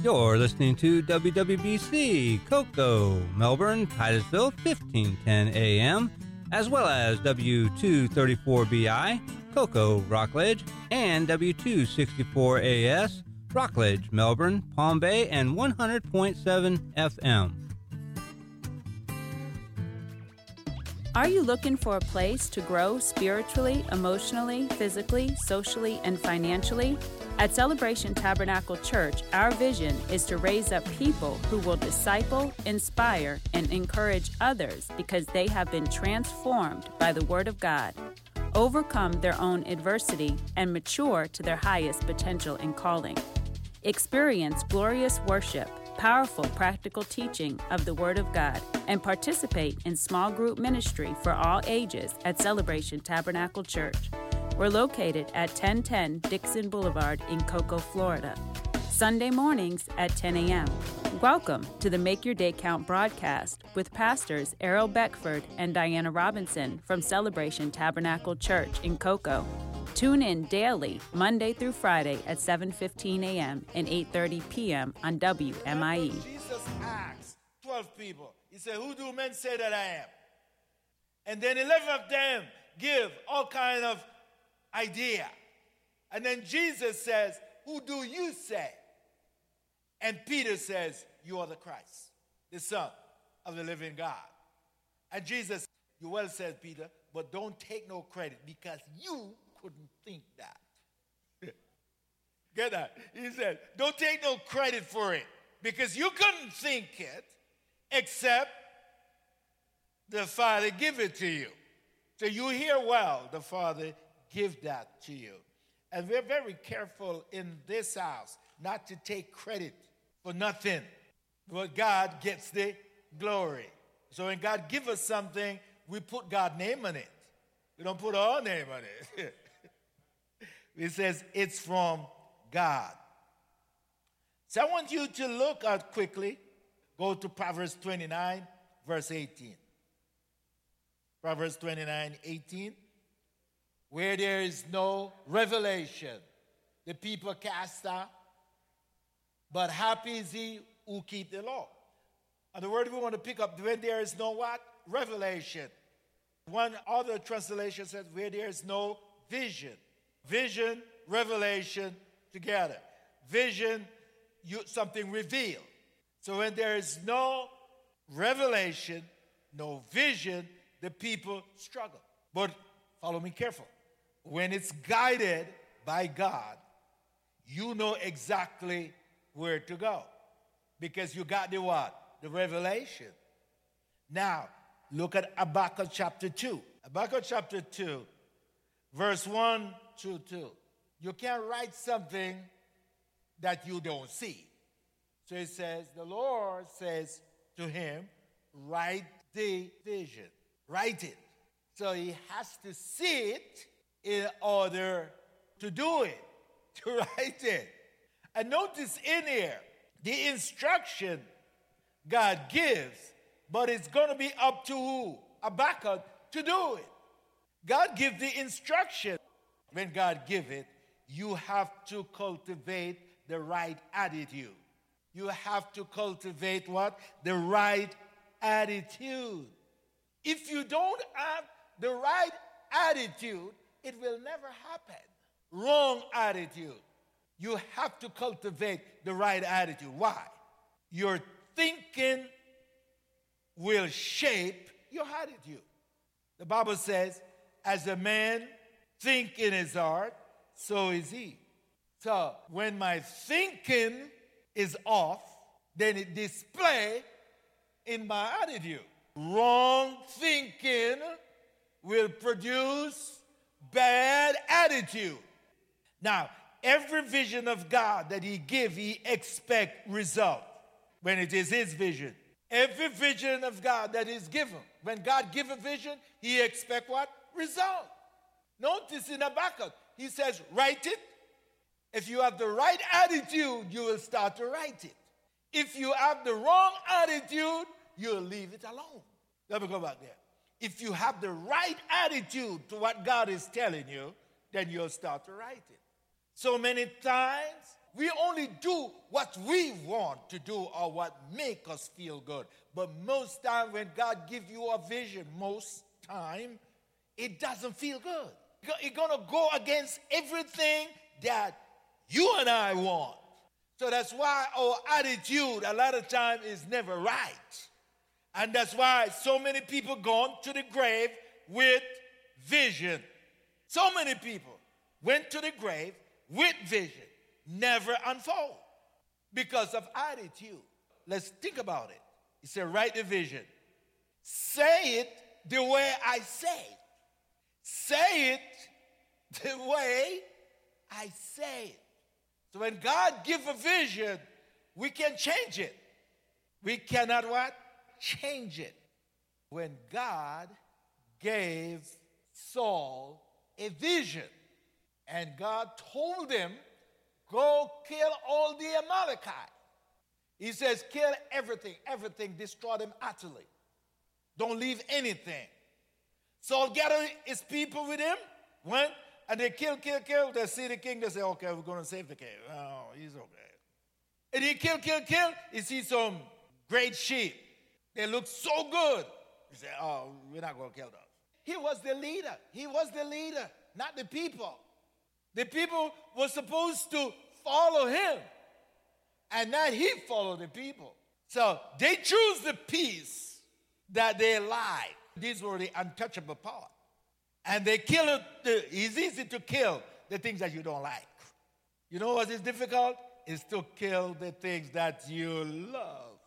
You're listening to WWBC, Cocoa, Melbourne, Titusville, 1510 AM, as well as W234BI, Cocoa, Rockledge, and W264AS, Rockledge, Melbourne, Palm Bay, and 100.7 FM. Are you looking for a place to grow spiritually, emotionally, physically, socially, and financially? At Celebration Tabernacle Church, our vision is to raise up people who will disciple, inspire, and encourage others because they have been transformed by the Word of God, overcome their own adversity, and mature to their highest potential and calling. Experience glorious worship, powerful practical teaching of the Word of God, and participate in small group ministry for all ages at Celebration Tabernacle Church. We're located at 1010 Dixon Boulevard in Cocoa, Florida. Sunday mornings at 10 a.m. Welcome to the Make Your Day Count broadcast with Pastors Errol Beckford and Diana Robinson from Celebration Tabernacle Church in Cocoa. Tune in daily, Monday through Friday at 7:15 a.m. and 8:30 p.m. on WMIE. Jesus asked 12 people, he said, "Who do men say that I am?" And then 11 of them give all kind of idea. And then Jesus says, "Who do you say?" And Peter says, "You are the Christ, the Son of the living God." And Jesus, "You well said, Peter, but don't take no credit because you couldn't think that." Get that? He said, don't take no credit for it because you couldn't think it except the Father give it to you. So you hear well, the Father give that to you. And we're very careful in this house not to take credit for nothing, but God gets the glory. So when God gives us something, we put God's name on it. We don't put our name on it. It says it's from God. So I want you to look at quickly, go to Proverbs 29, verse 18. Proverbs 29, 18. Where there is no revelation, the people cast out, but happy is he who keep the law. And the word we want to pick up, when there is no what? Revelation. One other translation says, where there is no vision. Vision, revelation together. Vision, something revealed. So when there is no revelation, no vision, the people struggle. But follow me careful. When it's guided by God, you know exactly where to go. Because you got the what? The revelation. Now, look at Habakkuk chapter 2. Habakkuk chapter 2, verse 1 to 2. You can't write something that you don't see. So it says, the Lord says to him, write the vision. Write it. So he has to see it in order to do it, to write it. And notice in here, the instruction God gives, but it's going to be up to who? Habakkuk to do it. God gives the instruction. When God gives it, you have to cultivate the right attitude. You have to cultivate what? The right attitude. If you don't have the right attitude, it will never happen. Wrong attitude. You have to cultivate the right attitude. Why? Your thinking will shape your attitude. The Bible says, as a man think in his heart, so is he. So when my thinking is off, then it displays in my attitude. Wrong thinking will produce bad attitude. Now, every vision of God that he gives, he expects result when it is his vision. Every vision of God that is given, when God gives a vision, he expects what? Result. Notice in Habakkuk, he says, write it. If you have the right attitude, you will start to write it. If you have the wrong attitude, you'll leave it alone. Let me go back there. If you have the right attitude to what God is telling you, then you'll start to write it. So many times, we only do what we want to do or what make us feel good. But most time when God gives you a vision, most time, it doesn't feel good. It's going to go against everything that you and I want. So that's why our attitude a lot of time is never right. And that's why so many people gone to the grave with vision. So many people went to the grave with vision, never unfold because of attitude. Let's think about it. He said, write the vision. Say it the way I say it. Say it the way I say it. So when God gives a vision, we can change it. We cannot what? Change it. When God gave Saul a vision, and God told him, go kill all the Amalekites. He says, kill everything, destroy them utterly. Don't leave anything. Saul gathered his people with him, went, and they kill. They see the king, they say, okay, we're going to save the king. Oh, he's okay. And he kill. He sees some great sheep. They look so good. He said, oh, we're not going to kill them. He was the leader, not the people. The people were supposed to follow him, and not he followed the people. So they choose the peace that they like. These were the untouchable part. And they kill it. It's easy to kill the things that you don't like. You know what is difficult? Is to kill the things that you love.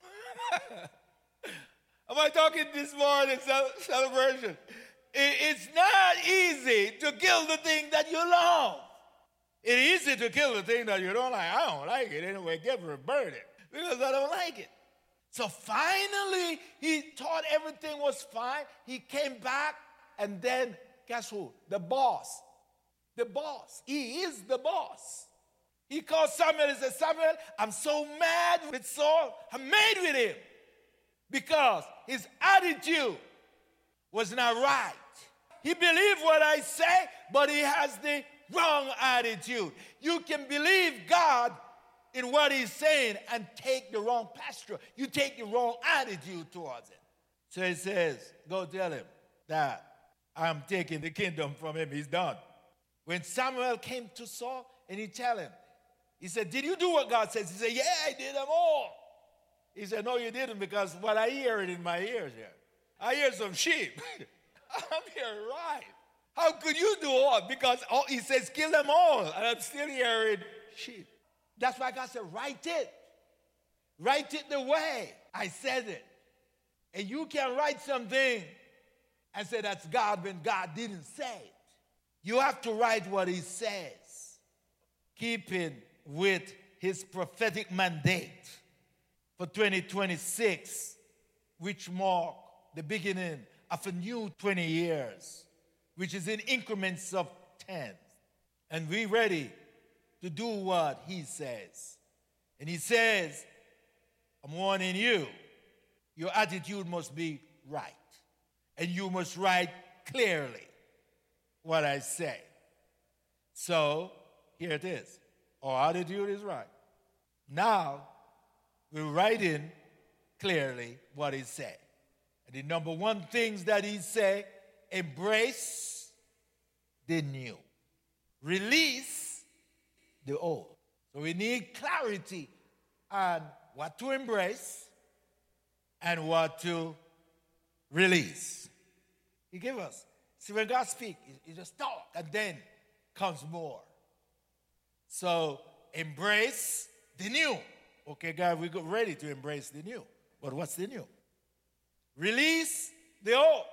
Am I talking this morning celebration? It's not easy to kill the thing that you love. It's easy to kill the thing that you don't like. I don't like it anyway. Give her a burn it because I don't like it. So finally, he thought everything was fine. He came back, and then guess who? The boss. The boss. He is the boss. He called Samuel and said, Samuel, I'm so mad with Saul. I'm mad with him because his attitude was not right. He believed what I say, but he has the wrong attitude. You can believe God in what he's saying and take the wrong posture. You take the wrong attitude towards it. So he says, go tell him that I'm taking the kingdom from him. He's done. When Samuel came to Saul and he tell him, he said, did you do what God says? He said, yeah, I did them all. He said, no, you didn't, because what I hear it in my ears here. I hear some sheep. I'm hearing right. How could you do all? Because he says, kill them all. And I'm still hearing sheep. That's why God said, write it. Write it the way I said it. And you can write something and say that's God when God didn't say it. You have to write what he says, keeping with his prophetic mandate for 2026, which mark the beginning of a new 20 years, which is in increments of 10. And we're ready to do what he says. And he says, I'm warning you, your attitude must be right. And you must write clearly what I say. So, here it is. Our attitude is right. Now, we're writing clearly what he said. And the number one things that he said, embrace the new. Release the old. So we need clarity on what to embrace and what to release. He gave us. See, when God speaks, he just talk, and then comes more. So embrace the new. Okay, God, we got ready to embrace the new. But what's the new? Release the old.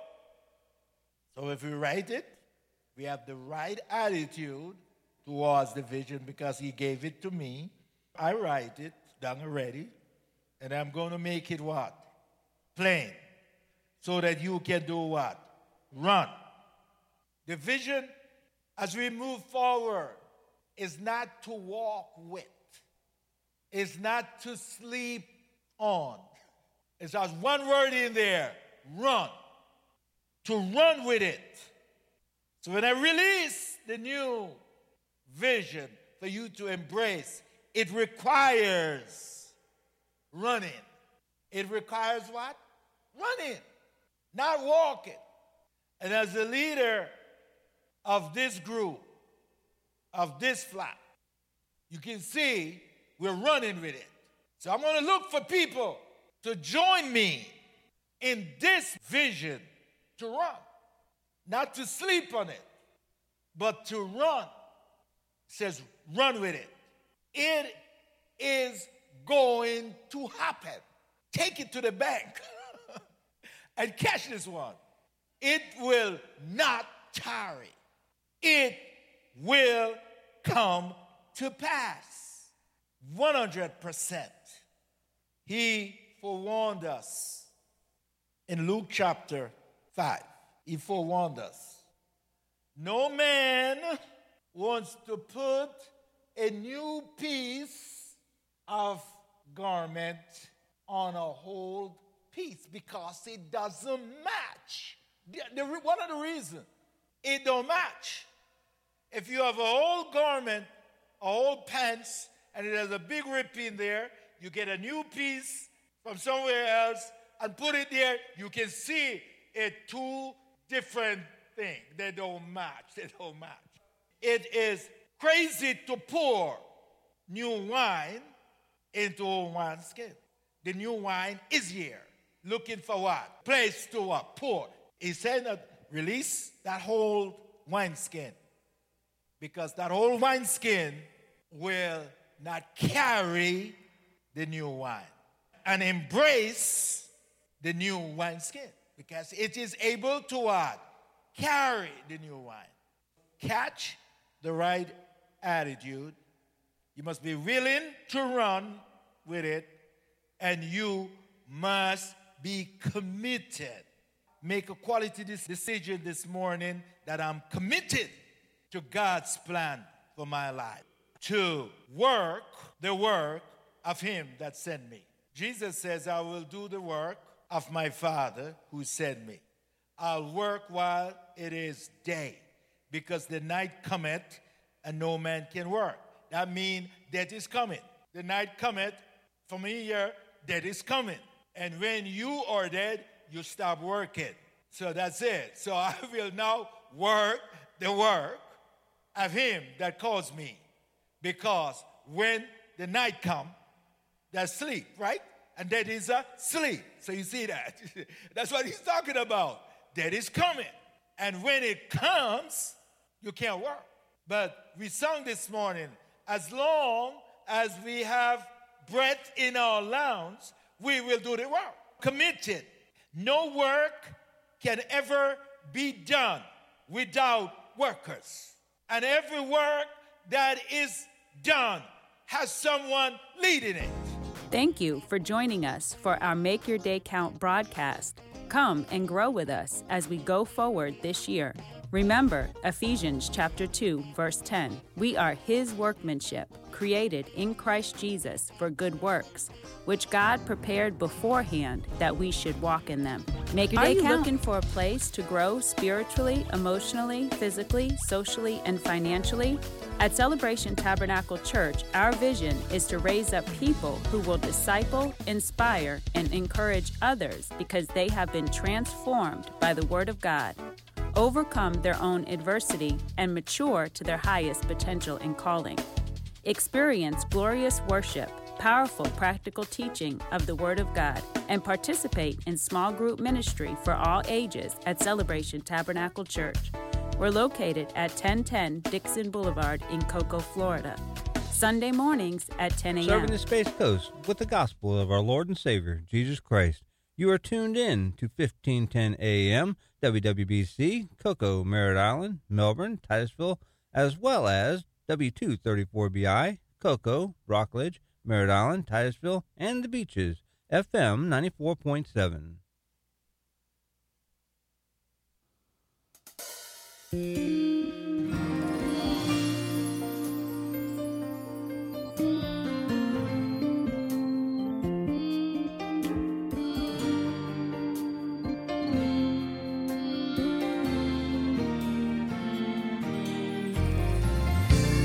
So if we write it, we have the right attitude towards the vision because he gave it to me. I write it down already, and I'm going to make it what? Plain. So that you can do what? Run. The vision, as we move forward, is not to walk with. It's not to sleep on. It's just one word in there, run. To run with it. So when I release the new vision, vision for you to embrace, it requires running. It requires what? Running, not walking. And as the leader of this group, of this flock, you can see we're running with it. So I'm going to look for people to join me in this vision to run. Not to sleep on it, but to run. It says run with it. It is going to happen. Take it to the bank and catch this one. It will not tarry. It will come to pass. 100%. He forewarned us in Luke chapter 5. He forewarned us. No man wants to put a new piece of garment on a whole piece because it doesn't match. One of the reasons it don't match. If you have a whole garment, a whole pants, and it has a big rip in there, you get a new piece from somewhere else and put it there, you can see it two different things. They don't match. They don't match. It is crazy to pour new wine into old wineskin. The new wine is here. Looking for what? Place to what? Pour. He said that release that whole wineskin. Because that whole wineskin will not carry the new wine. And embrace the new wineskin. Because it is able to what? Carry the new wine. Catch the right attitude. You must be willing to run with it. And you must be committed. Make a quality decision this morning that I'm committed to God's plan for my life. To work the work of him that sent me. Jesus says, I will do the work of my Father who sent me. I'll work while it is day, because the night cometh and no man can work. That means death is coming. The night cometh, for me here, death is coming. And when you are dead, you stop working. So that's it. So I will now work the work of him that calls me. Because when the night comes, there's sleep, right? And that is a sleep. So you see that? That's what he's talking about. That is coming. And when it comes, you can't work. But we sung this morning, as long as we have breath in our lungs, we will do the work. Committed. No work can ever be done without workers. And every work that is done has someone leading it. Thank you for joining us for our Make Your Day Count broadcast. Come and grow with us as we go forward this year. Remember Ephesians chapter 2, verse 10. We are his workmanship, created in Christ Jesus for good works, which God prepared beforehand that we should walk in them. Make your day count. Are you looking for a place to grow spiritually, emotionally, physically, socially, and financially? At Celebration Tabernacle Church, our vision is to raise up people who will disciple, inspire, and encourage others because they have been transformed by the Word of God, overcome their own adversity, and mature to their highest potential and calling. Experience glorious worship, powerful practical teaching of the Word of God, and participate in small group ministry for all ages at Celebration Tabernacle Church. We're located at 1010 Dixon Boulevard in Cocoa, Florida. Sunday mornings at 10 a.m. Serving the Space Coast with the gospel of our Lord and Savior, Jesus Christ. You are tuned in to 1510 a.m. WWBC, Cocoa, Merritt Island, Melbourne, Titusville, as well as W234BI, Cocoa, Rockledge, Merritt Island, Titusville, and the Beaches, FM 94.7.